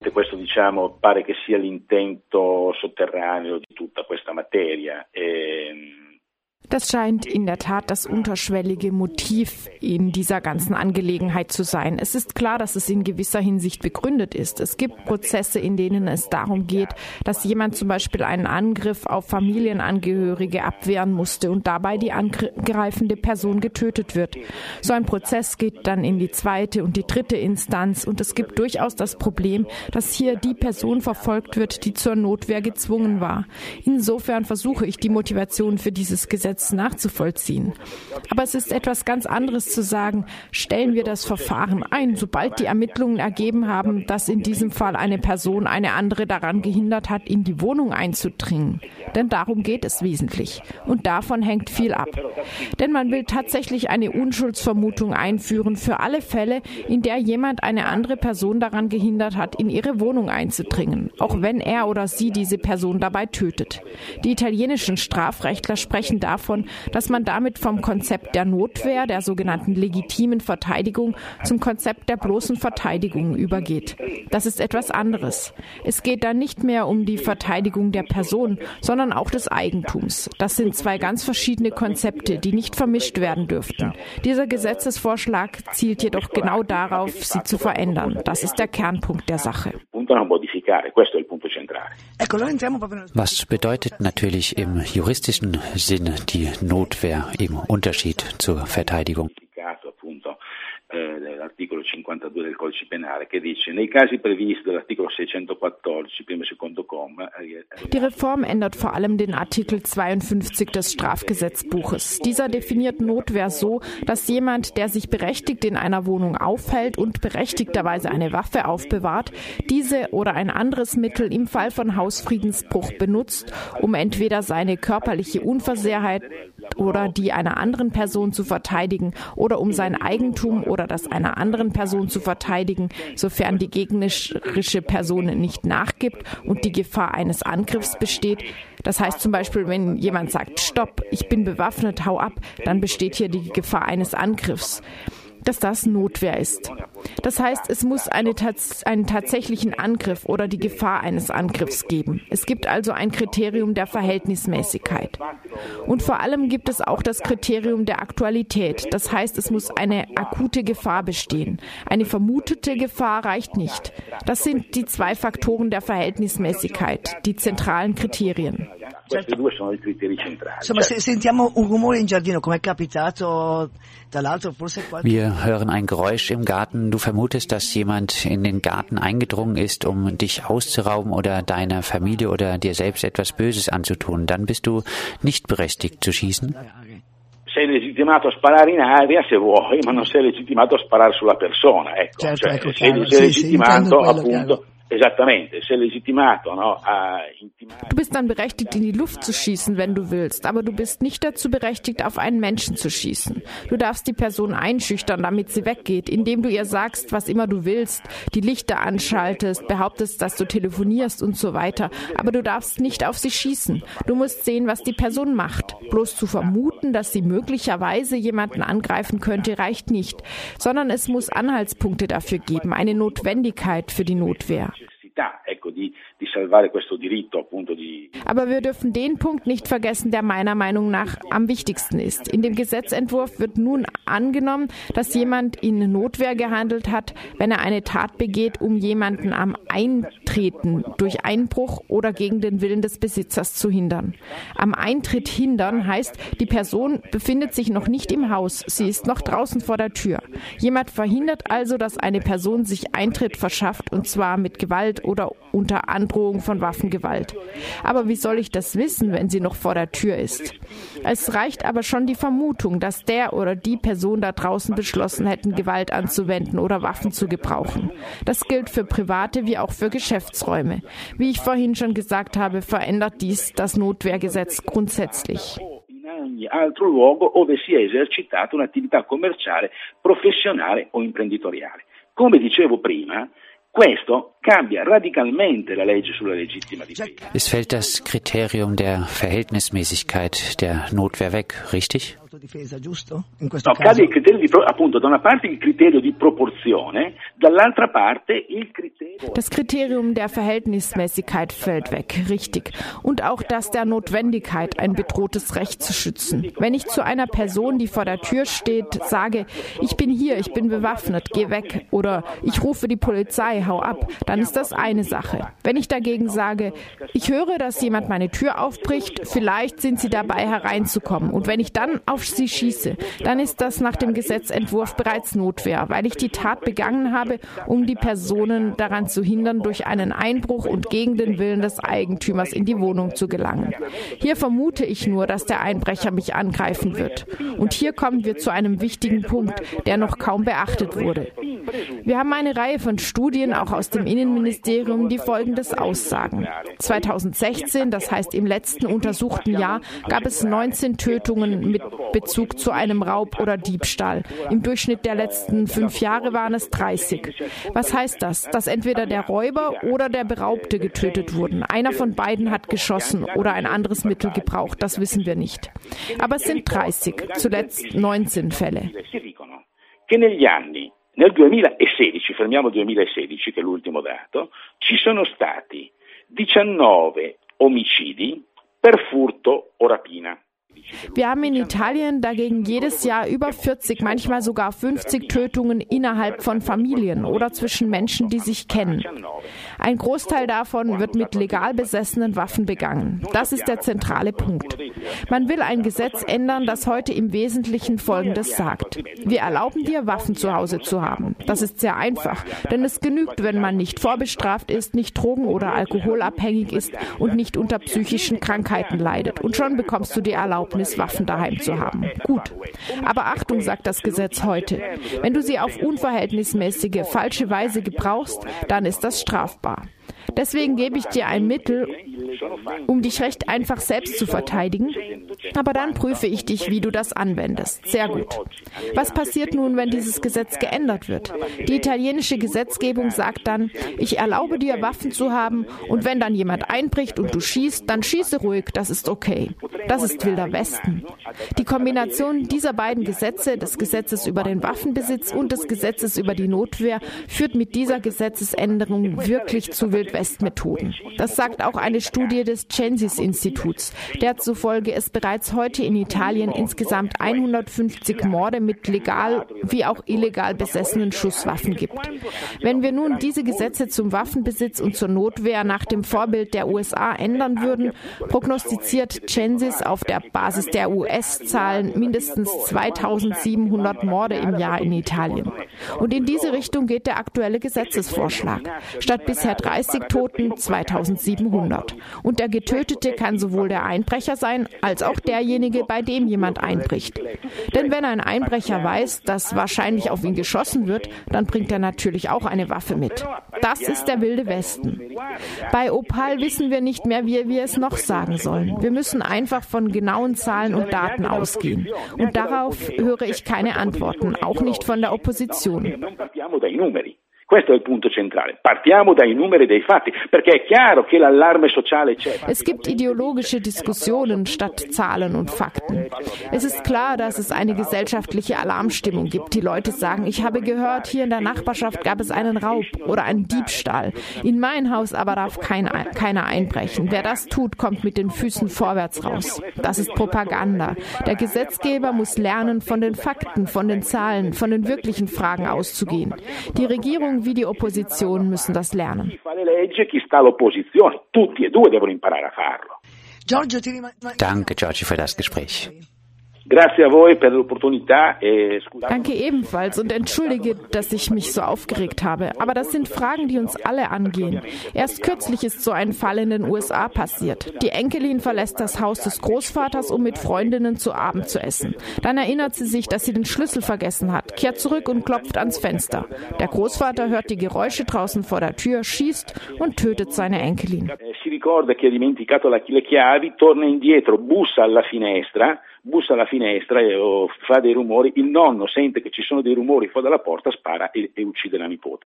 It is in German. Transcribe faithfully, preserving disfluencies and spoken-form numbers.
Questo diciamo pare che sia l'intento sotterraneo di tutta questa materia. E Das scheint in der Tat das unterschwellige Motiv in dieser ganzen Angelegenheit zu sein. Es ist klar, dass es in gewisser Hinsicht begründet ist. Es gibt Prozesse, in denen es darum geht, dass jemand zum Beispiel einen Angriff auf Familienangehörige abwehren musste und dabei die angreifende Person getötet wird. So ein Prozess geht dann in die zweite und die dritte Instanz und es gibt durchaus das Problem, dass hier die Person verfolgt wird, die zur Notwehr gezwungen war. Insofern versuche ich, die Motivation für dieses Gesetz nachzuvollziehen. Aber es ist etwas ganz anderes zu sagen, stellen wir das Verfahren ein, sobald die Ermittlungen ergeben haben, dass in diesem Fall eine Person eine andere daran gehindert hat, in die Wohnung einzudringen. Denn darum geht es wesentlich. Und davon hängt viel ab. Denn man will tatsächlich eine Unschuldsvermutung einführen für alle Fälle, in der jemand eine andere Person daran gehindert hat, in ihre Wohnung einzudringen, auch wenn er oder sie diese Person dabei tötet. Die italienischen Strafrechtler sprechen davon, dass man damit vom Konzept der Notwehr, der sogenannten legitimen Verteidigung, zum Konzept der bloßen Verteidigung übergeht. Das ist etwas anderes. Es geht dann nicht mehr um die Verteidigung der Person, sondern auch des Eigentums. Das sind zwei ganz verschiedene Konzepte, die nicht vermischt werden dürften. Dieser Gesetzesvorschlag zielt jedoch genau darauf, sie zu verändern. Das ist der Kernpunkt der Sache. Was bedeutet natürlich im juristischen Sinne die Notwehr im Unterschied zur Verteidigung? L'articolo cinquantadue del Codice Penale che dice nei casi previsti dall'articolo seicentoquattordici primo e secondo comma. Die Reform ändert vor allem den Artikel zweiundfünfzig des Strafgesetzbuches. Dieser definiert Notwehr so, dass jemand, der sich berechtigt in einer Wohnung aufhält und berechtigterweise eine Waffe aufbewahrt, diese oder ein anderes Mittel im Fall von Hausfriedensbruch benutzt, um entweder seine körperliche Unversehrtheit oder die einer anderen Person zu verteidigen oder um sein Eigentum oder das einer anderen Person zu verteidigen, sofern die gegnerische Person nicht nachgibt und die Gefahr eines Angriffs besteht. Das heißt zum Beispiel, wenn jemand sagt, stopp, ich bin bewaffnet, hau ab, dann besteht hier die Gefahr eines Angriffs, dass das Notwehr ist. Das heißt, es muss eine, einen tatsächlichen Angriff oder die Gefahr eines Angriffs geben. Es gibt also ein Kriterium der Verhältnismäßigkeit. Und vor allem gibt es auch das Kriterium der Aktualität. Das heißt, es muss eine akute Gefahr bestehen. Eine vermutete Gefahr reicht nicht. Das sind die zwei Faktoren der Verhältnismäßigkeit, die zentralen Kriterien. Questi due sono i criteri centrali. Insomma, se sentiamo un rumore in giardino, come è capitato dall'altro, forse qualche... Wir hören ein Geräusch im Garten. Du vermutest, dass jemand in den Garten eingedrungen ist, um dich auszurauben oder deiner Familie oder dir selbst etwas Böses anzutun. Dann bist du nicht berechtigt zu schießen. Sei legittimato a sparare in aria se vuoi, ma non sei legittimato a sparare sulla persona. Ecco, certo, cioè, ecco, sei, sei sei sì, legittimato sì, appunto. Esattamente, sei legittimato, no, a intimare. Du bist dann berechtigt, in die Luft zu schießen, wenn du willst, aber du bist nicht dazu berechtigt, auf einen Menschen zu schießen. Du darfst die Person einschüchtern, damit sie weggeht, indem du ihr sagst, was immer du willst, die Lichter anschaltest, behauptest, dass du telefonierst und so weiter, aber du darfst nicht auf sie schießen. Du musst sehen, was die Person macht. Bloß zu vermuten, dass sie möglicherweise jemanden angreifen könnte, reicht nicht, sondern es muss Anhaltspunkte dafür geben, eine Notwendigkeit für die Notwehr. Aber wir dürfen den Punkt nicht vergessen, der meiner Meinung nach am wichtigsten ist. In dem Gesetzentwurf wird nun angenommen, dass jemand in Notwehr gehandelt hat, wenn er eine Tat begeht, um jemanden am Eintreten durch Einbruch oder gegen den Willen des Besitzers zu hindern. Am Eintritt hindern heißt, die Person befindet sich noch nicht im Haus, sie ist noch draußen vor der Tür. Jemand verhindert also, dass eine Person sich Eintritt verschafft, und zwar mit Gewalt oder unter Androhung von Waffengewalt. Aber wie soll ich das wissen, wenn sie noch vor der Tür ist? Es reicht aber schon die Vermutung, dass der oder die Person da draußen beschlossen hätten, Gewalt anzuwenden oder Waffen zu gebrauchen. Das gilt für private wie auch für Geschäftsräume. Wie ich vorhin schon gesagt habe, verändert dies das Notwehrgesetz grundsätzlich. In ogni altro luogo ove sia esercitata un'attività commerciale, professionale o imprenditoriale. Come dicevo prima, questo cambia radicalmente la legge sulla legittima difesa. Es fällt das Kriterium der Verhältnismäßigkeit der Notwehr weg, richtig? No, cade il criterio di, appunto, da una parte il criterio di proporzione, dall'altra parte il criterio... Das Kriterium der Verhältnismäßigkeit fällt weg, richtig. Und auch das der Notwendigkeit, ein bedrohtes Recht zu schützen. Wenn ich zu einer Person, die vor der Tür steht, sage, ich bin hier, ich bin bewaffnet, geh weg, oder ich rufe die Polizei, hau ab, dann ist das eine Sache. Wenn ich dagegen sage, ich höre, dass jemand meine Tür aufbricht, vielleicht sind sie dabei hereinzukommen, und wenn ich dann auf sie schieße, dann ist das nach dem Gesetzentwurf bereits Notwehr, weil ich die Tat begangen habe, um die Personen daran zu hindern, durch einen Einbruch und gegen den Willen des Eigentümers in die Wohnung zu gelangen. Hier vermute ich nur, dass der Einbrecher mich angreifen wird. Und hier kommen wir zu einem wichtigen Punkt, der noch kaum beachtet wurde. Wir haben eine Reihe von Studien, auch aus dem Innenministerium, die Folgendes aussagen. zweitausendsechzehn, das heißt im letzten untersuchten Jahr, gab es neunzehn Tötungen mit Bezug zu einem Raub oder Diebstahl. Im Durchschnitt der letzten fünf Jahre waren es dreißig. Was heißt das? Dass entweder der Räuber oder der Beraubte getötet wurden. Einer von beiden hat geschossen oder ein anderes Mittel gebraucht, das wissen wir nicht. Aber es sind dreißig, zuletzt neunzehn Fälle. Nel duemilasedici, fermiamo duemilasedici che è l'ultimo dato, ci sono stati diciannove omicidi per furto o rapina. Wir haben in Italien dagegen jedes Jahr über vierzig, manchmal sogar fünfzig Tötungen innerhalb von Familien oder zwischen Menschen, die sich kennen. Ein Großteil davon wird mit legal besessenen Waffen begangen. Das ist der zentrale Punkt. Man will ein Gesetz ändern, das heute im Wesentlichen Folgendes sagt. Wir erlauben dir, Waffen zu Hause zu haben. Das ist sehr einfach, denn es genügt, wenn man nicht vorbestraft ist, nicht drogen- oder alkoholabhängig ist und nicht unter psychischen Krankheiten leidet. Und schon bekommst du die Erlaubnis, Waffen daheim zu haben. Gut. Aber Achtung, sagt das Gesetz heute. Wenn du sie auf unverhältnismäßige, falsche Weise gebrauchst, dann ist das strafbar. Deswegen gebe ich dir ein Mittel, um dich recht einfach selbst zu verteidigen, aber dann prüfe ich dich, wie du das anwendest. Sehr gut. Was passiert nun, wenn dieses Gesetz geändert wird? Die italienische Gesetzgebung sagt dann, ich erlaube dir, Waffen zu haben, und wenn dann jemand einbricht und du schießt, dann schieße ruhig, das ist okay. Das ist Wilder Westen. Die Kombination dieser beiden Gesetze, des Gesetzes über den Waffenbesitz und des Gesetzes über die Notwehr, führt mit dieser Gesetzesänderung wirklich zu Wildwest-Methoden. Das sagt auch eine Studie des Censis-Instituts, der zufolge es bereits heute in Italien insgesamt hundertfünfzig Morde mit legal wie auch illegal besessenen Schusswaffen gibt. Wenn wir nun diese Gesetze zum Waffenbesitz und zur Notwehr nach dem Vorbild der U S A ändern würden, prognostiziert Censis auf der Basis der U S-Zahlen mindestens zweitausendsiebenhundert Morde im Jahr in Italien. Und in diese Richtung geht der aktuelle Gesetzesvorschlag. Statt bisher dreißig Toten zweitausendsiebenhundert. Und der Getötete kann sowohl der Einbrecher sein, als auch derjenige, bei dem jemand einbricht. Denn wenn ein Einbrecher weiß, dass wahrscheinlich auf ihn geschossen wird, dann bringt er natürlich auch eine Waffe mit. Das ist der wilde Westen. Bei Opal wissen wir nicht mehr, wie wir es noch sagen sollen. Wir müssen einfach von genauen Zahlen und Daten ausgehen. Und darauf höre ich keine Antworten, auch nicht von der Opposition. Questo è il punto centrale. Partiamo dai numeri dei fatti, perché è chiaro che l'allarme sociale c'è. Es gibt ideologische Diskussionen statt Zahlen und Fakten. Es ist klar, dass es eine gesellschaftliche Alarmstimmung gibt. Die Leute sagen, ich habe gehört, hier in der Nachbarschaft gab es einen Raub oder einen Diebstahl. In mein Haus aber darf kein, keiner einbrechen. Wer das tut, kommt mit den Füßen vorwärts raus. Das ist Propaganda. Der Gesetzgeber muss lernen, von den Fakten, von den Zahlen, von den wirklichen Fragen auszugehen. Die Regierung wie die Opposition müssen das lernen. Danke, Giorgio, für das Gespräch. Danke ebenfalls und entschuldige, dass ich mich so aufgeregt habe. Aber das sind Fragen, die uns alle angehen. Erst kürzlich ist so ein Fall in den U S A passiert. Die Enkelin verlässt das Haus des Großvaters, um mit Freundinnen zu Abend zu essen. Dann erinnert sie sich, dass sie den Schlüssel vergessen hat, kehrt zurück und klopft ans Fenster. Der Großvater hört die Geräusche draußen vor der Tür, schießt und tötet seine Enkelin. Si ricorda che ha dimenticato le chiavi, torna indietro, bussa alla finestra, bussa alla finestra e oh, fa dei rumori, il nonno sente che ci sono dei rumori fuori dalla porta, spara e, e uccide la nipote.